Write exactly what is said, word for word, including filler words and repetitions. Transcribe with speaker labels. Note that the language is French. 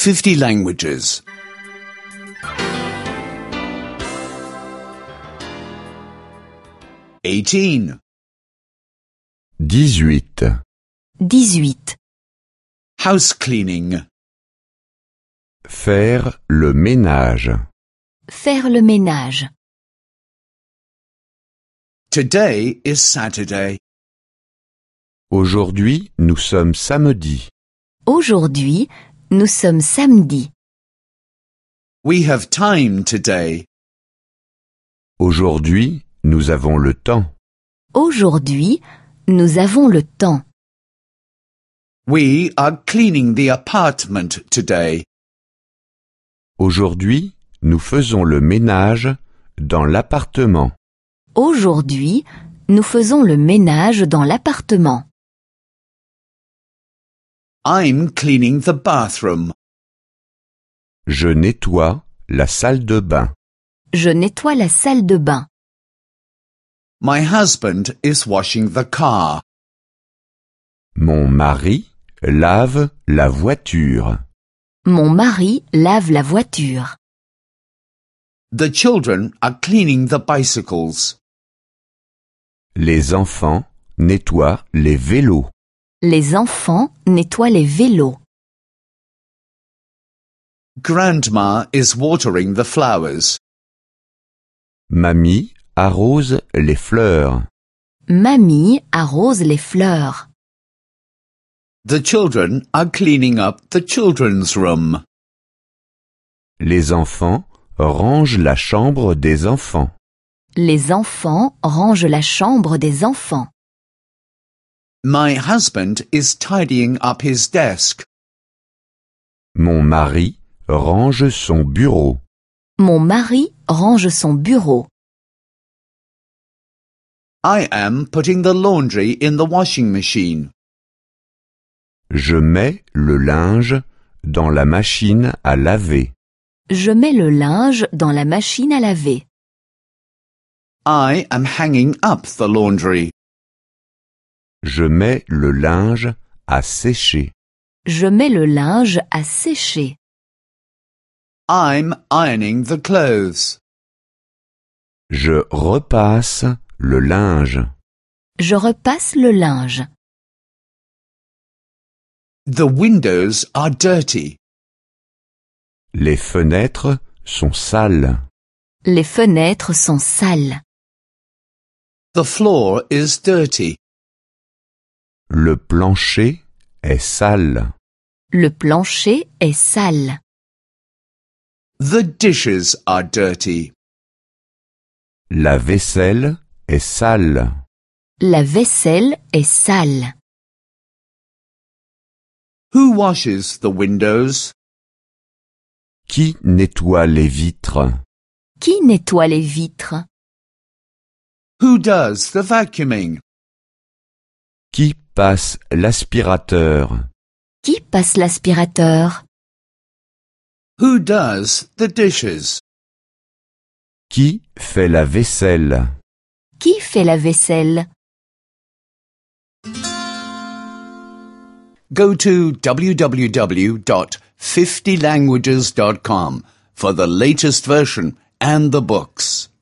Speaker 1: fifty languages. eighteen.
Speaker 2: dix-huit.
Speaker 3: dix-huit.
Speaker 1: House cleaning.
Speaker 2: Faire le ménage.
Speaker 3: Faire le ménage.
Speaker 1: Today is Saturday.
Speaker 2: Aujourd'hui, nous sommes samedi.
Speaker 3: Aujourd'hui, nous sommes samedi.
Speaker 1: We have time today.
Speaker 2: Aujourd'hui, nous avons le temps.
Speaker 3: Aujourd'hui, nous avons le temps.
Speaker 1: We are cleaning the apartment today.
Speaker 2: Aujourd'hui, nous faisons le ménage dans l'appartement.
Speaker 3: Aujourd'hui, nous faisons le ménage dans l'appartement.
Speaker 1: I'm cleaning the bathroom.
Speaker 2: Je nettoie la salle de bain.
Speaker 3: Je nettoie la salle de bain.
Speaker 1: My husband is washing the car.
Speaker 2: Mon mari lave la voiture.
Speaker 3: Mon mari lave la voiture.
Speaker 1: The children are cleaning the bicycles.
Speaker 2: Les enfants nettoient les vélos.
Speaker 3: Les enfants nettoient les vélos.
Speaker 1: Grandma is watering the flowers.
Speaker 2: Mamie arrose les fleurs.
Speaker 3: Mamie arrose les fleurs.
Speaker 1: The children are cleaning up the children's room.
Speaker 2: Les enfants rangent la chambre des enfants.
Speaker 3: Les enfants rangent la chambre des enfants.
Speaker 1: My husband is tidying up his desk.
Speaker 2: Mon mari range son bureau.
Speaker 3: Mon mari range son bureau.
Speaker 1: I am putting the laundry in the washing machine.
Speaker 2: Je mets le linge dans la machine à laver.
Speaker 3: Je mets le linge dans la machine à laver.
Speaker 1: I am hanging up the laundry.
Speaker 2: Je mets le linge à sécher.
Speaker 3: Je mets le linge à sécher.
Speaker 1: I'm ironing the clothes.
Speaker 2: Je repasse le linge.
Speaker 3: Je repasse le linge.
Speaker 1: The windows are dirty.
Speaker 2: Les fenêtres sont sales.
Speaker 3: Les fenêtres sont sales.
Speaker 1: The floor is dirty.
Speaker 2: Le plancher est sale.
Speaker 3: Le plancher est sale.
Speaker 1: The dishes are dirty.
Speaker 2: La vaisselle est sale.
Speaker 3: La vaisselle est sale.
Speaker 1: Who washes the windows?
Speaker 2: Qui nettoie les vitres?
Speaker 3: Qui nettoie les vitres?
Speaker 1: Who does the vacuuming?
Speaker 2: Qui passe l'aspirateur?
Speaker 3: Qui passe l'aspirateur?
Speaker 1: Who does the dishes?
Speaker 2: Qui fait la vaisselle?
Speaker 3: Qui fait la vaisselle?
Speaker 1: Go to w w w dot fifty languages dot com for the latest version and the books.